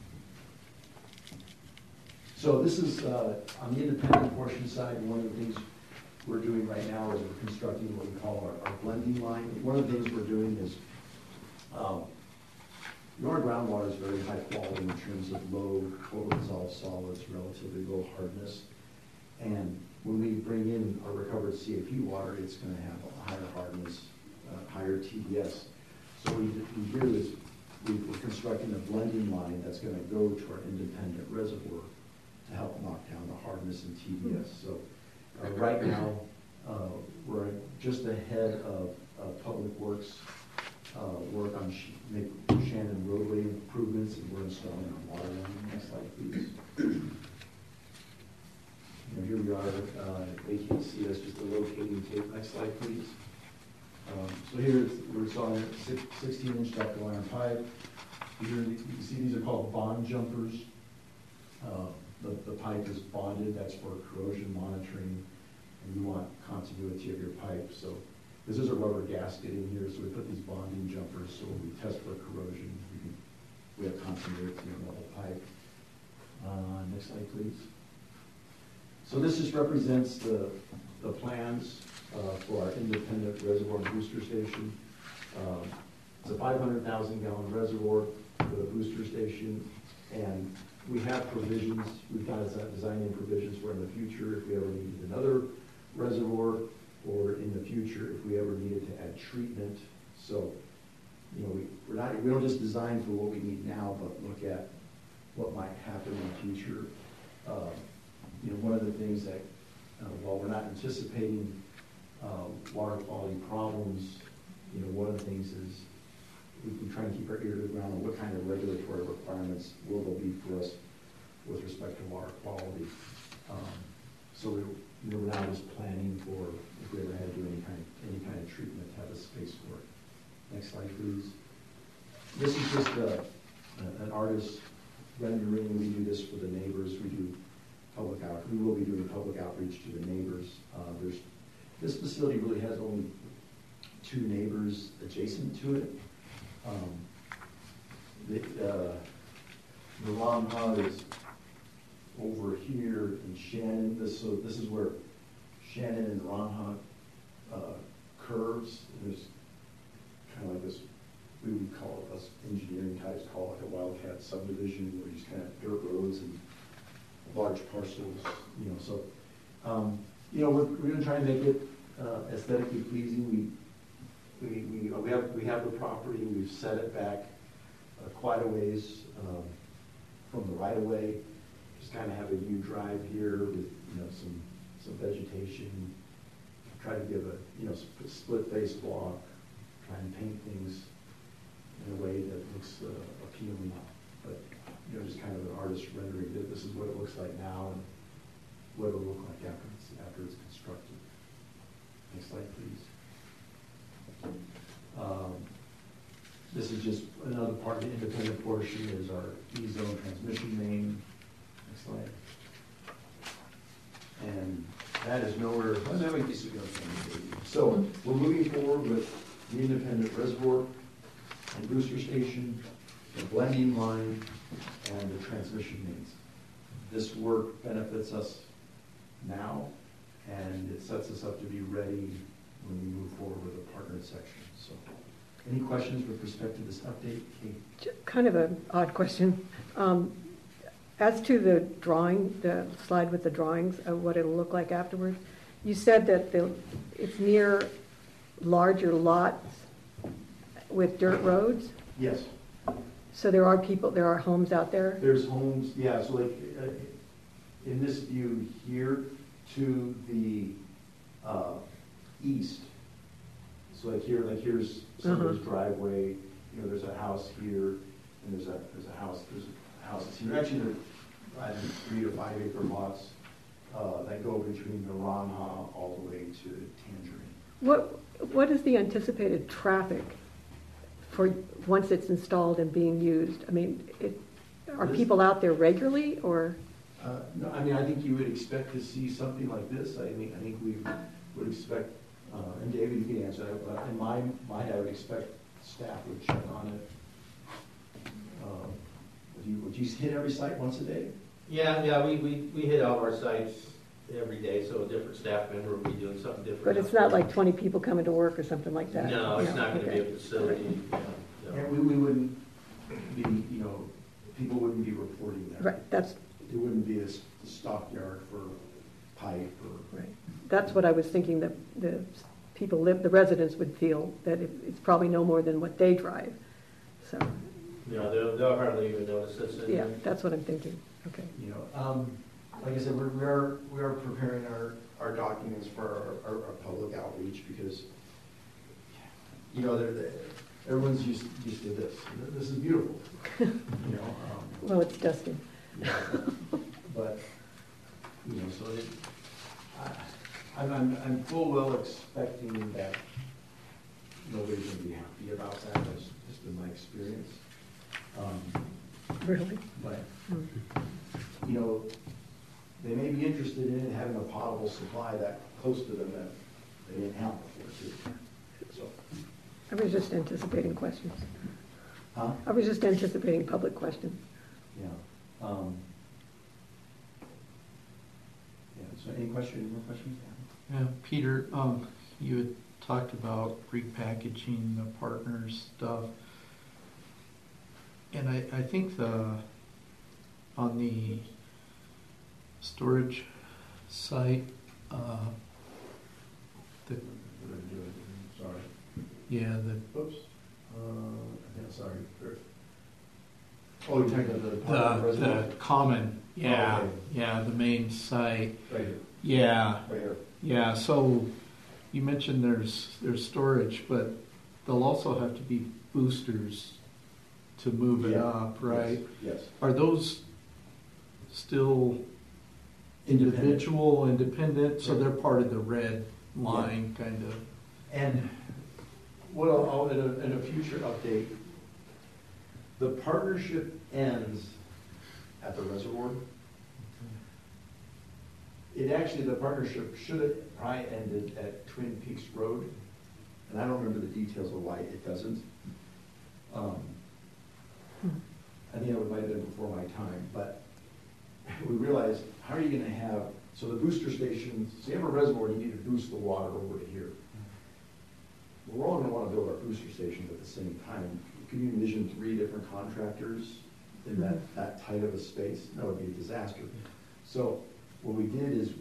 So this is, on the independent portion side, one of the things we're doing right now is we're constructing what we call our blending line. One of the things we're doing is, our groundwater is very high quality in terms of low total dissolved solids, relatively low hardness. And when we bring in our recovered CAP water, it's going to have a higher hardness, higher TDS. So what we do is we're constructing a blending line that's going to go to our independent reservoir to help knock down the hardness and TDS. So right now, we're just ahead of Public Works work on Shannon roadway improvements, and we're installing a water line. Next slide, please. Here we are, they can't see us, just a locating tape. Next slide, please. So here we're installing a 16-inch ductile iron pipe. Here you can see these are called bond jumpers. The pipe is bonded, that's for corrosion monitoring, and you want continuity of your pipe. So this is a rubber gasket in here, so we put these bonding jumpers so when we test for corrosion, we have continuity in the whole pipe. Next slide, please. So this just represents the plans for our independent reservoir booster station. It's a 500,000 gallon reservoir with a booster station, and we have provisions. We've got designing provisions for in the future if we ever needed another reservoir, or in the future if we ever needed to add treatment. So, we don't just design for what we need now, but look at what might happen in the future. One of the things that, while we're not anticipating water quality problems, one of the things is we try and keep our ear to the ground on what kind of regulatory requirements will there be for us with respect to water quality. So we're now just planning for if we ever had to do any kind of treatment, to have a space for it. Next slide, please. This is just an artist rendering. We do this for the neighbors. We do we will be doing public outreach to the neighbors. This facility really has only 2 neighbors adjacent to it. The Ron Hub is over here in Shannon. This is where Shannon and Ron Hub curves. There's kind of like this, we would call it, us engineering types call it like a wildcat subdivision, where you just kind of dirt roads and large parcels, So, we're going to try and make it aesthetically pleasing. We have the property. We've set it back quite a ways from the right of way. Just kind of have a U drive here with some vegetation. Try to give a split face block. Try and paint things in a way that looks appealing. But just kind of an artist rendering that this is what it looks like now and what it'll look like after it's constructed. Next slide, please. This is just another part of the independent portion is our E-zone transmission main. Next slide. And that is nowhere. So we're moving forward with the independent reservoir and booster station, the blending line, and the transmission mains. This work benefits us now, and it sets us up to be ready when we move forward with a partnered section. So, any questions with respect to this update, Kate? Kind of an odd question. As to the drawing, the slide with the drawings of what it'll look like afterwards, you said that it's near larger lots with dirt roads? Yes. So there are homes out there? There's homes, yeah, so like in this view here to the east. So here's somebody's driveway, there's a house here, and there's a house here. Actually, there are 3 to 5 acre lots that go between the Ranha all the way to Tangerine. What is the anticipated traffic for once it's installed and being used? I mean, are people out there regularly, or? No, I think you would expect to see something like this. I think we would expect, and David, you can answer that, but in my mind, I would expect staff would check on it. Would you hit every site once a day? Yeah, we hit all of our sites every day, so a different staff member will be doing something different. But it's not like 20 people coming to work or something like that? No, it's not gonna be a okay. facility. No. And we wouldn't be, people wouldn't be reporting that. Right, that's, It wouldn't be a stockyard for pipe or. right. That's what I was thinking, that the the residents would feel, that it's probably no more than what they drive, so, They'll hardly even notice this. yeah, that's what I'm thinking, okay. Like I said, we are preparing our documents for our public outreach because, everyone's used to this. This is beautiful, Well, it's dusty. Yeah. But, so I'm full well expecting that nobody's gonna be happy about that. That's just been my experience. Really? But, Hmm. they may be interested in having a potable supply that close to them that they didn't have before too. So, I was just anticipating questions. huh? I was just anticipating public questions. Yeah. So any more questions? Yeah, Peter, you had talked about repackaging the partner stuff. And I think on the storage site, Sorry. yeah, Oops. Sorry. Oh, you're talking about the common, yeah, Oh, okay. yeah, the main site, Right here. yeah, Right here. yeah. So you mentioned there's storage, but there'll also have to be boosters to move it Yeah. up, right? Yes. Are those still individual, independent, so they're part of the red line, kind of? And what in a future update, the partnership ends at the reservoir. The partnership should have probably ended at Twin Peaks Road, and I don't remember the details of why it doesn't. I think it might have been before my time, but we realized, how are you gonna have, so the booster stations, so you have a reservoir, you need to boost the water over to here. Well, we're all gonna wanna build our booster stations at the same time. Can you envision 3 different contractors in that tight of a space? That would be a disaster. So what we did is,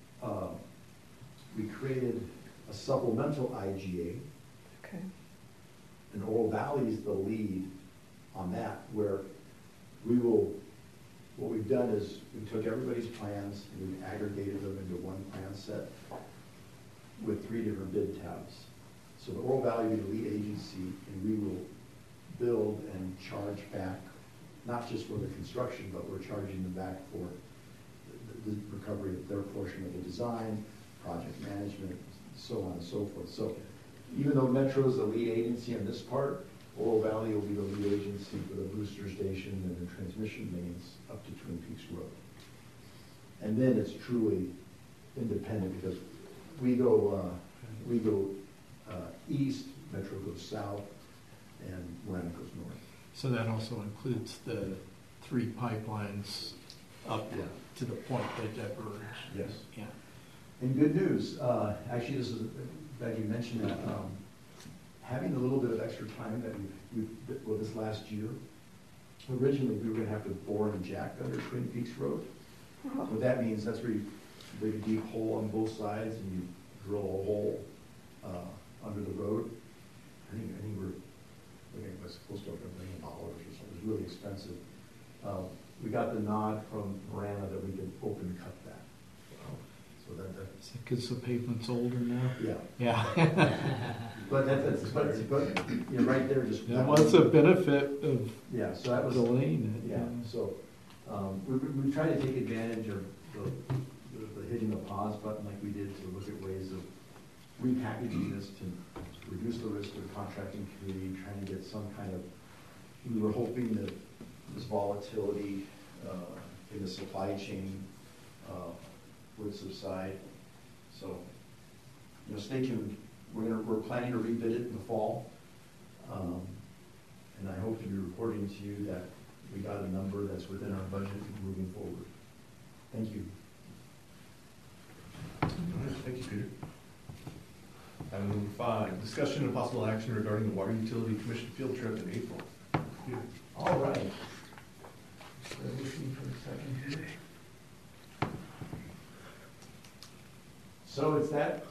we created a supplemental IGA, Okay. and Oro Valley is the lead on that, where what we've done is, we took everybody's plans and we've aggregated them into one plan set with 3 different bid tabs. So the Oro Valley will be the lead agency, and we will build and charge back, not just for the construction, but we're charging them back for the recovery of their portion of the design, project management, so on and so forth. So even though Metro is the lead agency on this part, Oro Valley will be the lead agency for the booster station and the transmission mains up to Twin Peaks Road. And then it's truly independent, because we go east, Metro goes south, and Marana goes north. So that also includes the 3 pipelines up Yeah. to the point they diverge. Yes. Yeah. And good news, actually, this is, glad you mentioned that, having a little bit of extra time that well, this last year, originally we were gonna have to bore and jack under Twin Peaks Road. What that means, that's where you dig a deep hole on both sides and you drill a hole, under the road. I think it was supposed to be $1 million or something. It was really expensive. We got the nod from Marana that we could open cut that. So Is it because the pavement's older now? yeah. Yeah. But right there, just. That was a benefit of Yeah, so that was. delaying it. Yeah, so, we try to take advantage of the hitting the pause button like we did, to look at ways of repackaging this to reduce the risk to the contracting community, trying to get some kind of, we were hoping that this volatility in the supply chain would subside. So, stay tuned. We're planning to rebid it in the fall. And I hope to be reporting to you that we got a number that's within our budget moving forward. Thank you. All right, thank you, Peter. Item number 5, discussion and possible action regarding the Water Utility Commission field trip in April. Peter. All right. Bear with me for a second here. So it's that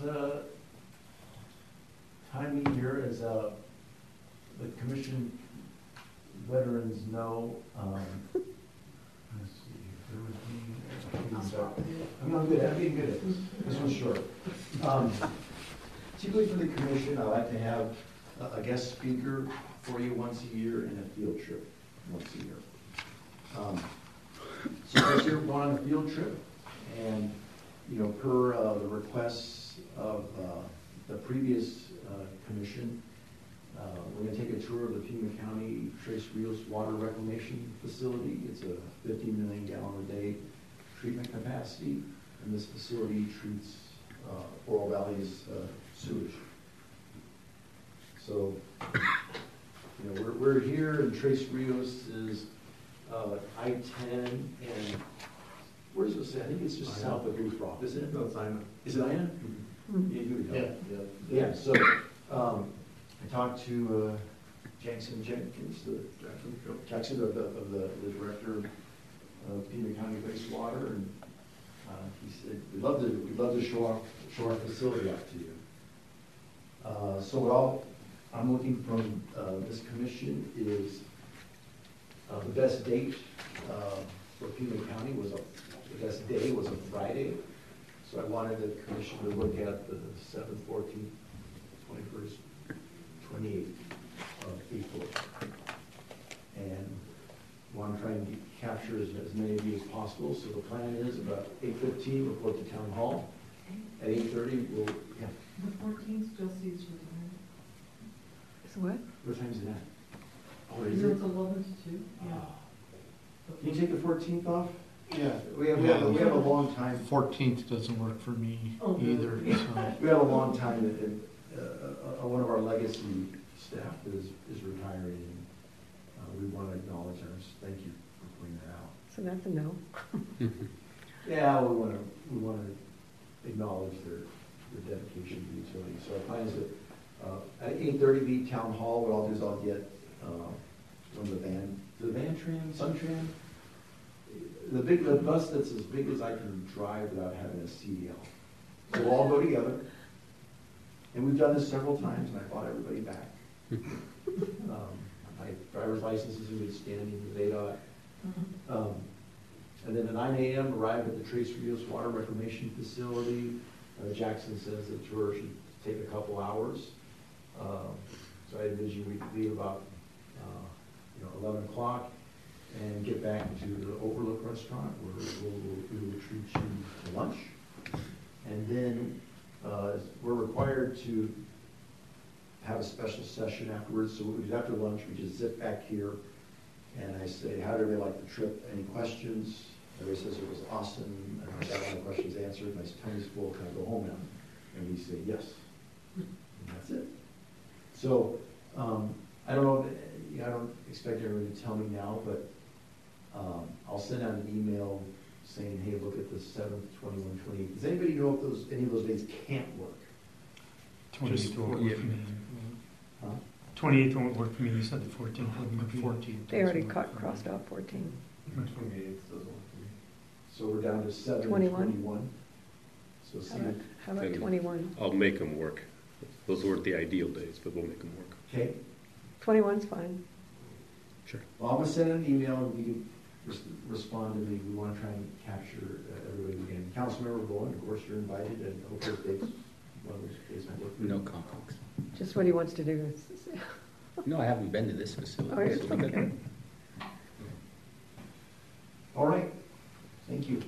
time of year, as the commission veterans know. Let's see, bear with me. I'm good. I'm being good at this. This one's short. Typically for the commission, I like to have a guest speaker for you once a year and a field trip once a year. So this year we're going on a field trip, and per the requests of the previous commission, we're going to take a tour of the Pima County Tres Rios Water Reclamation Facility. It's a 50 million gallon a day treatment capacity, and this facility treats Oro Valley's sewage. So, we're here, and Tres Rios is I-10, and where's this? I think it's just south of Ruth Rock, isn't it? No, it's Ina. Is it Ina? Yeah. So, I talked to Jackson Jenkins, the director of Pima County Wastewater, and he said we'd love to show our facility up to you. So what I'm looking from this commission is the best date for Pima County the best day was a Friday. So I wanted the commission to look at the 7th, 14th, 21st, 28th of April. And want to try and capture as many of you as possible. So the plan is about 8:15, report to town hall. At 8:30, we'll, yeah. The 14th still sees retirement. So what? What time is it at? Oh, It's 11 to 2. Yeah. Can you take the 14th off? Yeah. We have a long time. 14th doesn't work for me Oh, no. either, so. We have a long time, and one of our legacy staff is retiring, and we want to acknowledge ours. Thank you for pointing that out. So that's a no. Yeah, we want to acknowledge their dedication to the utility. So our plan is that at 8:30, be town hall. What I'll do is I'll get one of the van tram, Suntram, the bus that's as big as I can drive without having a CDL. So we'll all go together. And we've done this several times, and I brought everybody back. My driver's license is in good standing with ADOT. And then at 9 a.m., arrive at the Tres Rios Water Reclamation Facility. Jackson says the tour should take a couple hours. So I envision we leave about 11 o'clock and get back to the Overlook Restaurant, where we will treat you to lunch. And then we're required to have a special session afterwards. So after lunch, we just sit back here, and I say, how did everybody like the trip? Any questions? Everybody says it was awesome, and I got all the questions answered. My tumby's full, can I go home now? And we say yes. And that's it. So I don't know, I don't expect everybody to tell me now, but I'll send out an email saying, hey, look at the 7th, 21, 28. Does anybody know if any of those days can't work? 28th won't work for me. Huh? 28th won't work for me. You said the 14th would be 14th. They already crossed off 14. 28th doesn't work for me. So we're down to 7 21? 21. So see, How about Then 21? I'll make them work. Those weren't the ideal days, but we'll make them work. okay. 21's fine. Sure. Well, I'm gonna send an email, and you can respond to me. We want to try and capture everybody again. Councilmember Bowen, of course, you're invited, and hope those dates, one of those days might work. No conflicts. Just what he wants to do is, No, I haven't been to this facility. oh, it's so we could- okay. All right. Thank you.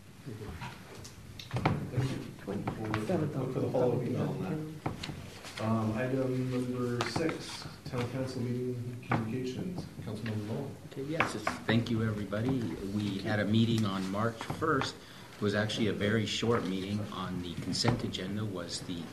Thank you. 27th. Look for the follow-up email on that. Item number 6, Town Council meeting communications. Councilmember Bowen. Okay, yes, thank you, everybody. We had a meeting on March 1st. It was actually a very short meeting. On the consent agenda was the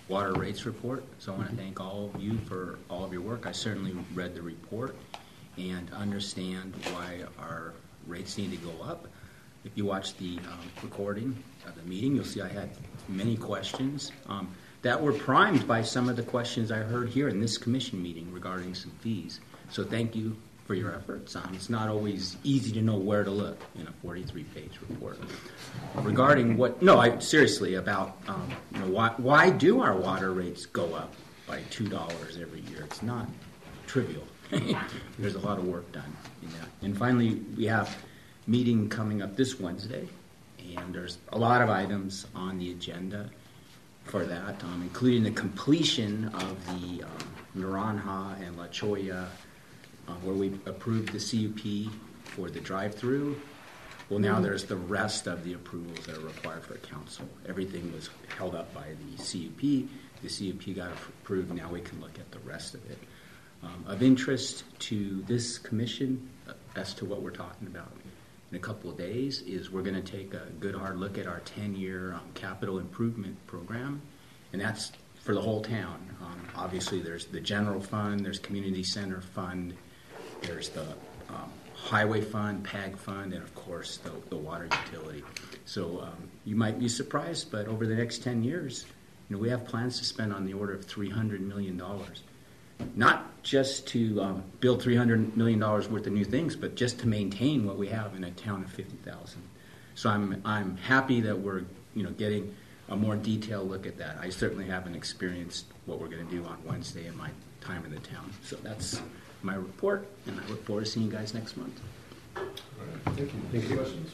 water rates report. So I want to thank all of you for all of your work. I certainly read the report and understand why our rates need to go up. If you watch the recording of the meeting, you'll see I had many questions that were primed by some of the questions I heard here in this commission meeting regarding some fees. So thank you for your efforts. It's not always easy to know where to look in a 43-page report. Regarding seriously about why do our water rates go up by $2 every year? It's not trivial. There's a lot of work done in that. And finally, we have a meeting coming up this Wednesday, and there's a lot of items on the agenda for that, including the completion of the Naranja and La Choya, where we approved the CUP for the drive-through. Well, now there's the rest of the approvals that are required for council. Everything was held up by the CUP. The CUP got approved. Now we can look at the rest of it. Of interest to this commission, as to what we're talking about in a couple of days, is we're going to take a good hard look at our 10-year capital improvement program, and that's for the whole town. Obviously, there's the general fund, there's community center fund, there's the highway fund, PAG fund, and of course the water utility. So you might be surprised, but over the next 10 years, we have plans to spend on the order of $300 million. Not just to build $300 million worth of new things, but just to maintain what we have in a town of 50,000. So I'm happy that we're getting a more detailed look at that. I certainly haven't experienced what we're going to do on Wednesday in my time in the town. So that's my report, and I look forward to seeing you guys next month. All right, thank you. Any questions?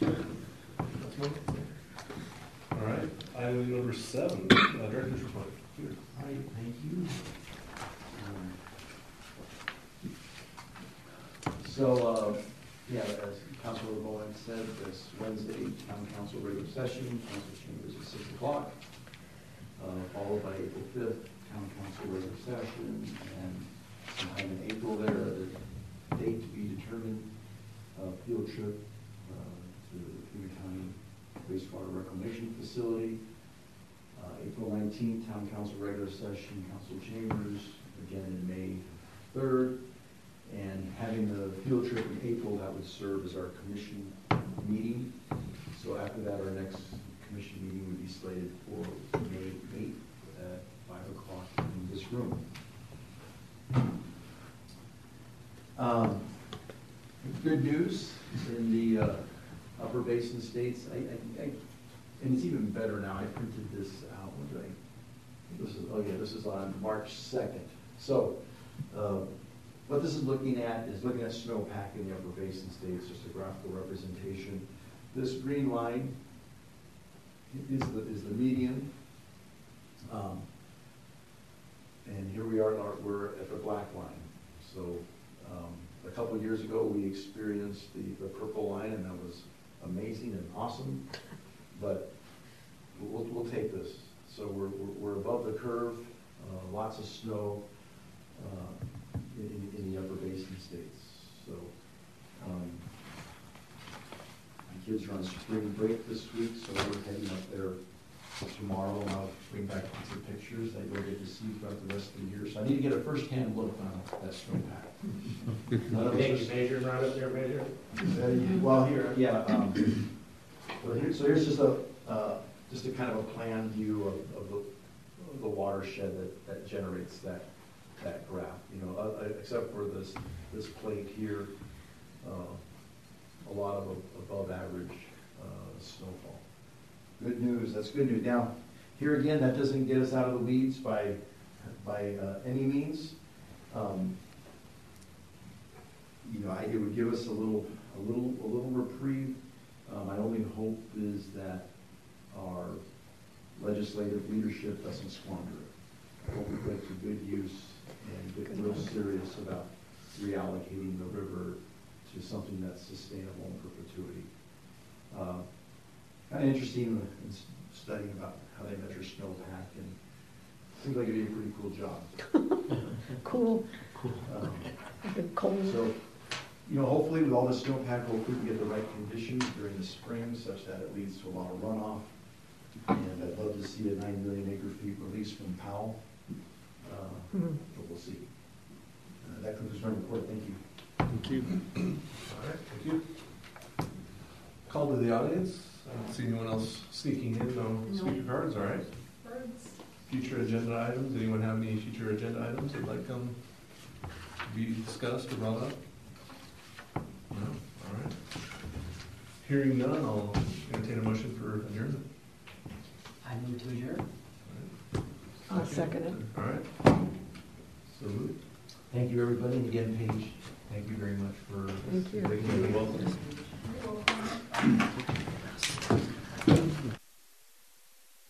All right, item number 7, Director's Report. Peter. All right, thank you. As Councilor Bowen said, this Wednesday, Town Council regular session, Council Chambers at 6 o'clock, followed by April 5th, Town Council regular session, and sometime in April there, the date to be determined, field trip to the Pima County Wastewater Reclamation Facility. April 19th, Town Council regular session, Council Chambers, again in May 3rd. And having the field trip in April, that would serve as our commission meeting. So after that, our next commission meeting would be slated for May 8th at 5 o'clock in this room. Good news in the Upper Basin states, and it's even better now. I printed this out. This is on March 2nd. So what this is looking at snowpack in the Upper Basin states, just a graphical representation. This green line is the median. And here we are, we're at the black line. So a couple of years ago, we experienced the purple line, and that was amazing and awesome. But we'll take this. So we're above the curve, lots of snow in the Upper Basin states. So my kids are on spring break this week, so we're heading up there tomorrow, and I'll bring back some pictures that you'll get to see throughout the rest of the year. So I need to get a first-hand look on that snowpack. Major around up there, Major? Well, here, yeah. So here's just a kind of a plan view of the watershed that generates that graph. Except for this plate here, a lot of above average snowfall. Good news. That's good news. Now, here again, that doesn't get us out of the weeds by any means. It would give us a little reprieve. My only hope is that our legislative leadership doesn't squander it. I hope we put it to good use and get real serious about reallocating the river to something that's sustainable in perpetuity. Kind of interesting in studying about how they measure snowpack, and it seems like it'd be a pretty cool job. Cool. Cold. So, hopefully with all the snowpack, hopefully we get the right conditions during the spring such that it leads to a lot of runoff. And I'd love to see a 9 million acre feet release from Powell, but we'll see. That concludes my report. Thank you. Thank you. All right, thank you. Call to the audience. I don't see anyone else sneaking in. No speaker cards, all right. Future agenda items. Anyone have any future agenda items that'd like to be discussed or brought up? No? All right. Hearing none, I'll entertain a motion for adjournment. I move to adjourn. I'll second it. All right. So moved. Thank you, everybody. And again, Paige, thank you very much for Thank you. Thank you. Welcome.